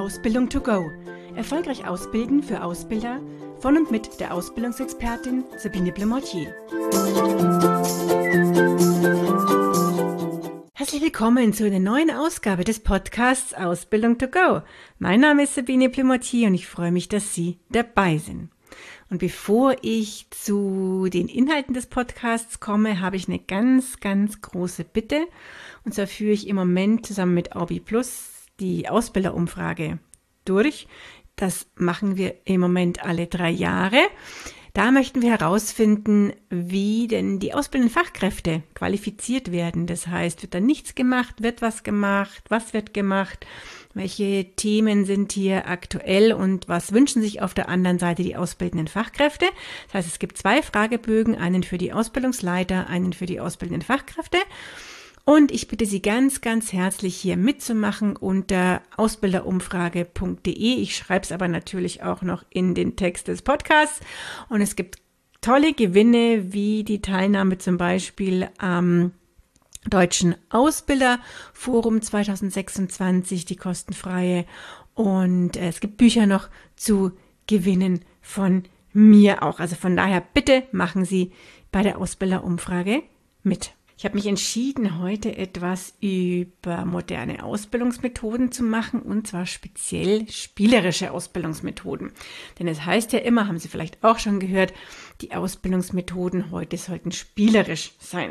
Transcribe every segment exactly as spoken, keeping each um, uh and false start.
Ausbildung to go. Erfolgreich ausbilden für Ausbilder von und mit der Ausbildungsexpertin Sabine Blemortier. Herzlich willkommen zu einer neuen Ausgabe des Podcasts Ausbildung to go. Mein Name ist Sabine Blemortier und ich freue mich, dass Sie dabei sind. Und bevor ich zu den Inhalten des Podcasts komme, habe ich eine ganz, ganz große Bitte. Und zwar führe ich im Moment zusammen mit Aubi Plus die Ausbilderumfrage durch. Das machen wir im Moment alle drei Jahre. Da möchten wir herausfinden, wie denn die ausbildenden Fachkräfte qualifiziert werden. Das heißt, wird da nichts gemacht, wird was gemacht, was wird gemacht, welche Themen sind hier aktuell und was wünschen sich auf der anderen Seite die ausbildenden Fachkräfte. Das heißt, es gibt zwei Fragebögen, einen für die Ausbildungsleiter, einen für die ausbildenden Fachkräfte. Und ich bitte Sie ganz, ganz herzlich hier mitzumachen unter ausbilderumfrage punkt de. Ich schreibe es aber natürlich auch noch in den Text des Podcasts. Und es gibt tolle Gewinne wie die Teilnahme zum Beispiel am Deutschen Ausbilderforum zwanzig sechsundzwanzig, die kostenfreie. Und es gibt Bücher noch zu gewinnen von mir auch. Also von daher bitte machen Sie bei der Ausbilderumfrage mit. Ich habe mich entschieden, heute etwas über moderne Ausbildungsmethoden zu machen, und zwar speziell spielerische Ausbildungsmethoden. Denn es heißt ja immer, haben Sie vielleicht auch schon gehört, die Ausbildungsmethoden heute sollten spielerisch sein.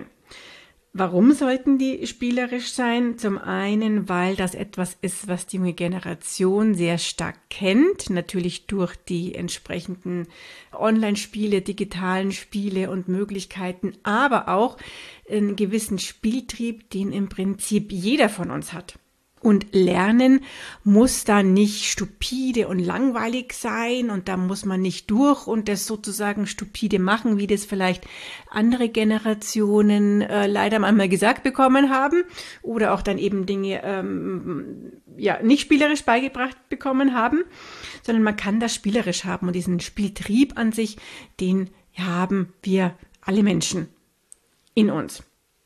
Warum sollten die spielerisch sein? Zum einen, weil das etwas ist, was die junge Generation sehr stark kennt, natürlich durch die entsprechenden Online-Spiele, digitalen Spiele und Möglichkeiten, aber auch einen gewissen Spieltrieb, den im Prinzip jeder von uns hat. Und Lernen muss da nicht stupide und langweilig sein und da muss man nicht durch und das sozusagen stupide machen, wie das vielleicht andere Generationen äh, leider manchmal gesagt bekommen haben oder auch dann eben Dinge ähm, ja nicht spielerisch beigebracht bekommen haben, sondern man kann das spielerisch haben und diesen Spieltrieb an sich, den haben wir alle Menschen in uns.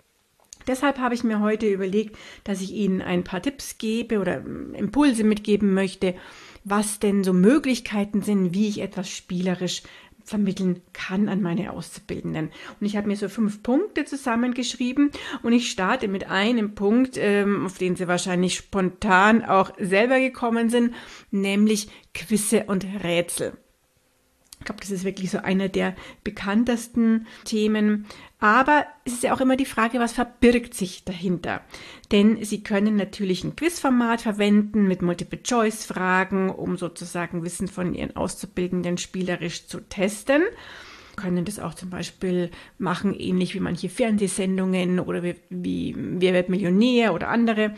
Deshalb habe ich mir heute überlegt, dass ich Ihnen ein paar Tipps gebe oder Impulse mitgeben möchte, was denn so Möglichkeiten sind, wie ich etwas spielerisch vermitteln kann an meine Auszubildenden. Und ich habe mir so fünf Punkte zusammengeschrieben und ich starte mit einem Punkt, ähm, auf den Sie wahrscheinlich spontan auch selber gekommen sind, nämlich Quizze und Rätsel. Ich glaube, das ist wirklich so einer der bekanntesten Themen. Aber es ist ja auch immer die Frage, was verbirgt sich dahinter? Denn Sie können natürlich ein Quizformat verwenden mit Multiple-Choice-Fragen, um sozusagen Wissen von Ihren Auszubildenden spielerisch zu testen. Sie können das auch zum Beispiel machen, ähnlich wie manche Fernsehsendungen oder wie, wie Wer wird Millionär oder andere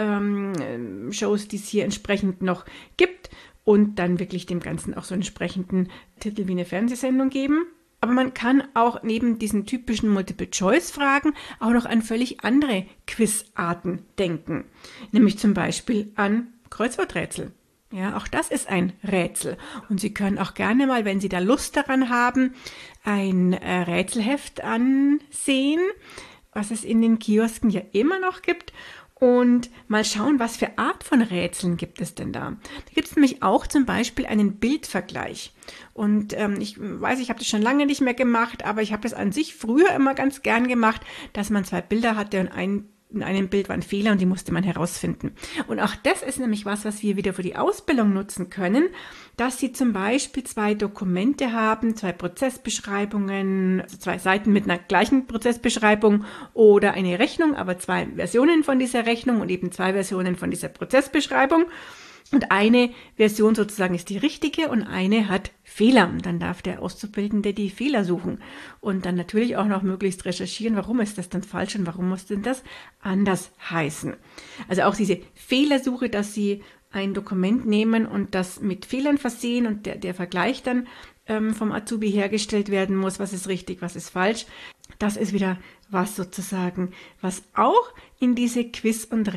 ähm, Shows, die es hier entsprechend noch gibt. Und dann wirklich dem Ganzen auch so einen entsprechenden Titel wie eine Fernsehsendung geben. Aber man kann auch neben diesen typischen Multiple-Choice-Fragen auch noch an völlig andere Quizarten denken. Nämlich zum Beispiel an Kreuzworträtsel. Ja, auch das ist ein Rätsel. Und Sie können auch gerne mal, wenn Sie da Lust daran haben, ein äh, Rätselheft ansehen, was es in den Kiosken ja immer noch gibt. Und mal schauen, was für Art von Rätseln gibt es denn da. Da gibt es nämlich auch zum Beispiel einen Bildvergleich. Und ähm, ich weiß, ich habe das schon lange nicht mehr gemacht, aber ich habe das an sich früher immer ganz gern gemacht, dass man zwei Bilder hatte und ein in einem Bild war ein Fehler und die musste man herausfinden. Und auch das ist nämlich was, was wir wieder für die Ausbildung nutzen können, dass Sie zum Beispiel zwei Dokumente haben, zwei Prozessbeschreibungen, also zwei Seiten mit einer gleichen Prozessbeschreibung oder eine Rechnung, aber zwei Versionen von dieser Rechnung und eben zwei Versionen von dieser Prozessbeschreibung. Und eine Version sozusagen ist die richtige und eine hat Fehler. Und dann darf der Auszubildende die Fehler suchen und dann natürlich auch noch möglichst recherchieren, warum ist das dann falsch und warum muss denn das anders heißen. Also auch diese Fehlersuche, dass Sie ein Dokument nehmen und das mit Fehlern versehen und der, der Vergleich dann ähm, vom Azubi hergestellt werden muss, was ist richtig, was ist falsch. Das ist wieder was sozusagen, was auch in diese Quiz- und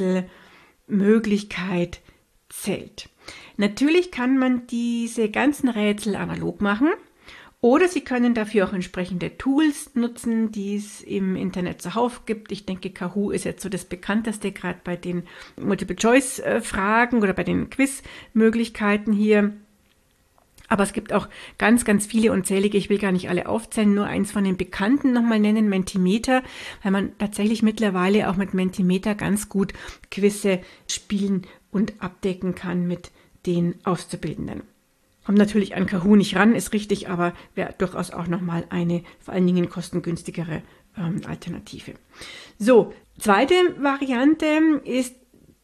Rätselmöglichkeit zählt. Natürlich kann man diese ganzen Rätsel analog machen Oder Sie können dafür auch entsprechende Tools nutzen, die es im Internet zuhauf gibt. Ich denke, Kahoot ist jetzt so das bekannteste, gerade bei den Multiple-Choice-Fragen oder bei den Quiz-Möglichkeiten hier. Aber es gibt auch ganz, ganz viele unzählige, ich will gar nicht alle aufzählen, nur eins von den Bekannten nochmal nennen, Mentimeter, weil man tatsächlich mittlerweile auch mit Mentimeter ganz gut Quizze spielen und abdecken kann mit den Auszubildenden. Kommt natürlich an Kahoot nicht ran, ist richtig, aber wäre durchaus auch nochmal eine vor allen Dingen kostengünstigere ähm, Alternative. So, zweite Variante ist,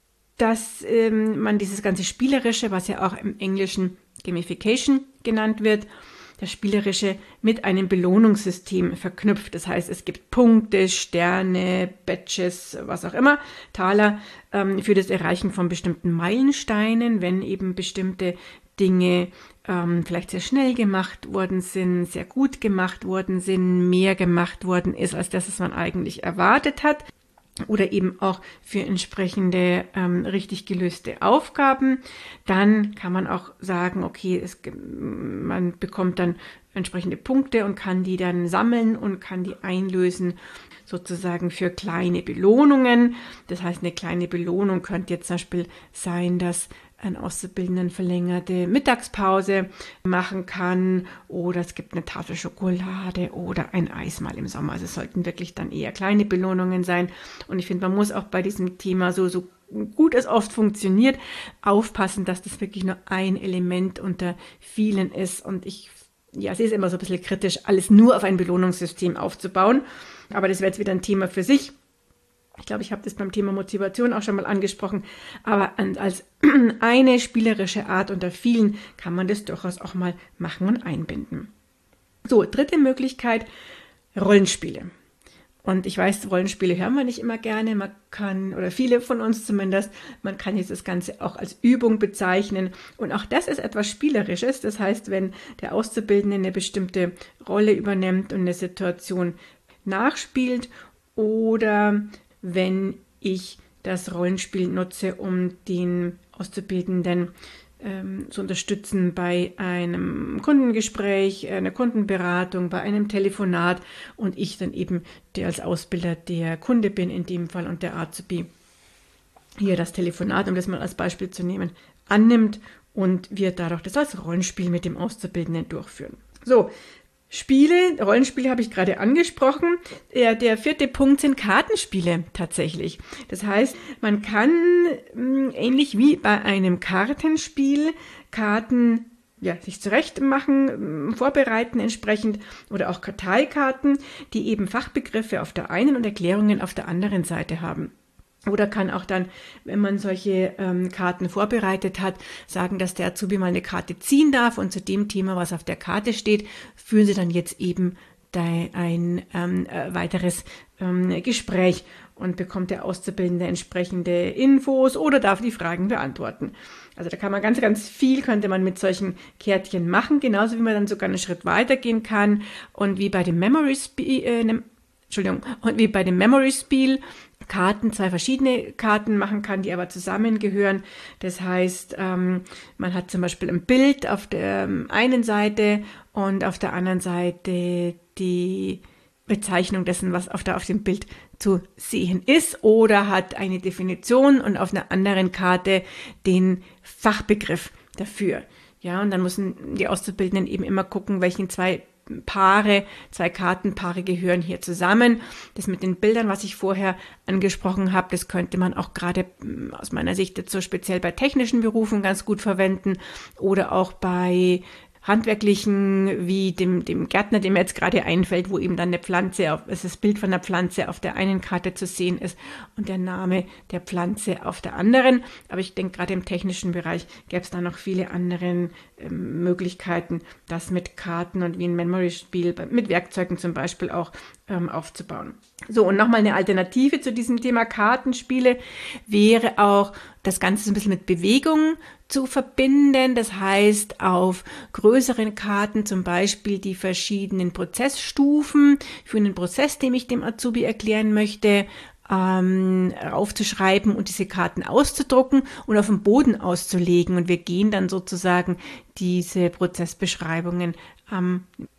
dass ähm, man dieses ganze Spielerische, was ja auch im Englischen Gamification genannt wird, das Spielerische mit einem Belohnungssystem verknüpft. Das heißt, es gibt Punkte, Sterne, Badges, was auch immer, Taler ähm, für das Erreichen von bestimmten Meilensteinen, wenn eben bestimmte Dinge ähm, vielleicht sehr schnell gemacht worden sind, sehr gut gemacht worden sind, mehr gemacht worden ist, als das, was man eigentlich erwartet hat. Oder eben auch für entsprechende ähm, richtig gelöste Aufgaben. Dann kann man auch sagen, okay, es, man bekommt dann entsprechende Punkte und kann die dann sammeln und kann die einlösen sozusagen für kleine Belohnungen. Das heißt, eine kleine Belohnung könnte jetzt zum Beispiel sein, dass ein Auszubildenden verlängerte Mittagspause machen kann oder es gibt eine Tafel Schokolade oder ein Eis mal im Sommer. Also es sollten wirklich dann eher kleine Belohnungen sein. Und ich finde, man muss auch bei diesem Thema, so, so gut es oft funktioniert, aufpassen, dass das wirklich nur ein Element unter vielen ist. Und ich ja, sehe es immer so ein bisschen kritisch, alles nur auf ein Belohnungssystem aufzubauen. Aber das wäre jetzt wieder ein Thema für sich. Ich glaube, ich habe das beim Thema Motivation auch schon mal angesprochen, aber als eine spielerische Art unter vielen kann man das durchaus auch mal machen und einbinden. So, dritte Möglichkeit, Rollenspiele. Und ich weiß, Rollenspiele hören wir nicht immer gerne, man kann, oder viele von uns zumindest, man kann jetzt das Ganze auch als Übung bezeichnen. Und auch das ist etwas Spielerisches. Das heißt, wenn der Auszubildende eine bestimmte Rolle übernimmt und eine Situation nachspielt oder wenn ich das Rollenspiel nutze, um den Auszubildenden ähm, zu unterstützen bei einem Kundengespräch, einer Kundenberatung, bei einem Telefonat und ich dann eben der als Ausbilder der Kunde bin in dem Fall und der Azubi hier das Telefonat, um das mal als Beispiel zu nehmen, annimmt und wir dadurch das als Rollenspiel mit dem Auszubildenden durchführen. So, Spiele, Rollenspiele habe ich gerade angesprochen. Der, der vierte Punkt sind Kartenspiele tatsächlich. Das heißt, man kann mh, ähnlich wie bei einem Kartenspiel Karten ja, sich zurecht machen, vorbereiten entsprechend oder auch Karteikarten, die eben Fachbegriffe auf der einen und Erklärungen auf der anderen Seite haben. Oder kann auch dann, wenn man solche ähm, Karten vorbereitet hat, sagen, dass der Azubi mal eine Karte ziehen darf und zu dem Thema, was auf der Karte steht, führen Sie dann jetzt eben ein ähm, äh, weiteres ähm, Gespräch und bekommt der Auszubildende entsprechende Infos oder darf die Fragen beantworten. Also da kann man ganz, ganz viel, könnte man mit solchen Kärtchen machen, genauso wie man dann sogar einen Schritt weitergehen kann und wie bei dem Memory-Spiel, äh, ne, Entschuldigung, und wie bei dem Memory-Spiel Karten, zwei verschiedene Karten machen kann, die aber zusammengehören. Das heißt, ähm, man hat zum Beispiel ein Bild auf der ähm, einen Seite und auf der anderen Seite die Bezeichnung dessen, was auf, der, auf dem Bild zu sehen ist, oder hat eine Definition und auf einer anderen Karte den Fachbegriff dafür. Ja, und dann müssen die Auszubildenden eben immer gucken, welchen zwei Paare, zwei Kartenpaare gehören hier zusammen. Das mit den Bildern, was ich vorher angesprochen habe, das könnte man auch gerade aus meiner Sicht jetzt so speziell bei technischen Berufen ganz gut verwenden oder auch bei handwerklichen, wie dem, dem Gärtner, dem mir jetzt gerade einfällt, wo eben dann eine Pflanze, auf, es ist das Bild von der Pflanze auf der einen Karte zu sehen ist und der Name der Pflanze auf der anderen. Aber ich denke, gerade im technischen Bereich gäbe es da noch viele andere ähm, Möglichkeiten, das mit Karten und wie ein Memory-Spiel, mit Werkzeugen zum Beispiel auch ähm, aufzubauen. So, und nochmal eine Alternative zu diesem Thema Kartenspiele wäre auch, das Ganze so ein bisschen mit Bewegung zu verbinden. Das heißt, auf größeren Karten zum Beispiel die verschiedenen Prozessstufen für einen Prozess, den ich dem Azubi erklären möchte, ähm, aufzuschreiben und diese Karten auszudrucken und auf dem Boden auszulegen. Und wir gehen dann sozusagen diese Prozessbeschreibungen am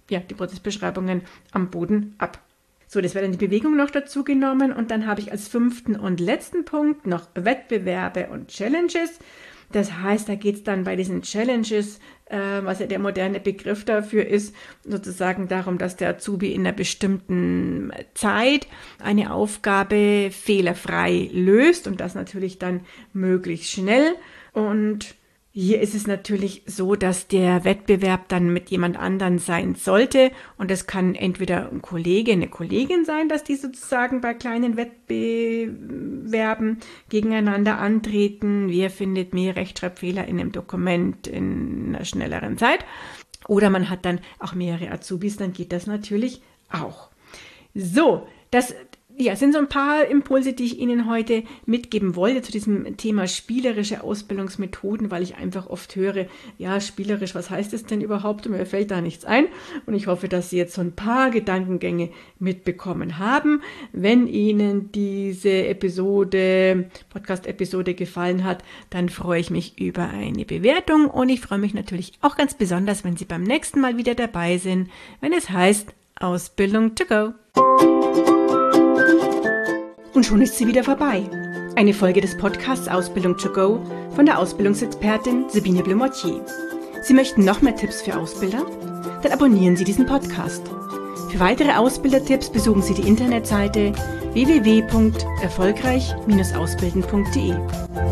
ja, die Prozessbeschreibungen am Boden ab. So, das wäre dann die Bewegung noch dazu genommen und dann habe ich als fünften und letzten Punkt noch Wettbewerbe und Challenges. Das heißt, da geht es dann bei diesen Challenges, äh, was ja der moderne Begriff dafür ist, sozusagen darum, dass der Azubi in einer bestimmten Zeit eine Aufgabe fehlerfrei löst und das natürlich dann möglichst schnell. Und hier ist es natürlich so, dass der Wettbewerb dann mit jemand anderen sein sollte und es kann entweder ein Kollege, eine Kollegin sein, dass die sozusagen bei kleinen Wettbewerben gegeneinander antreten. Wer findet mehr Rechtschreibfehler in einem Dokument in einer schnelleren Zeit? Oder man hat dann auch mehrere Azubis, dann geht das natürlich auch. So, das Ja, sind so ein paar Impulse, die ich Ihnen heute mitgeben wollte zu diesem Thema spielerische Ausbildungsmethoden, weil ich einfach oft höre, ja, spielerisch, was heißt es denn überhaupt? Und mir fällt da nichts ein. Und ich hoffe, dass Sie jetzt so ein paar Gedankengänge mitbekommen haben. Wenn Ihnen diese Episode, Podcast-Episode gefallen hat, dann freue ich mich über eine Bewertung und ich freue mich natürlich auch ganz besonders, wenn Sie beim nächsten Mal wieder dabei sind, wenn es heißt Ausbildung to go. Und schon ist sie wieder vorbei. Eine Folge des Podcasts Ausbildung to go von der Ausbildungsexpertin Sabine Blumottier. Sie möchten noch mehr Tipps für Ausbilder? Dann abonnieren Sie diesen Podcast. Für weitere Ausbildertipps besuchen Sie die Internetseite w w w punkt erfolgreich Bindestrich ausbilden punkt d e.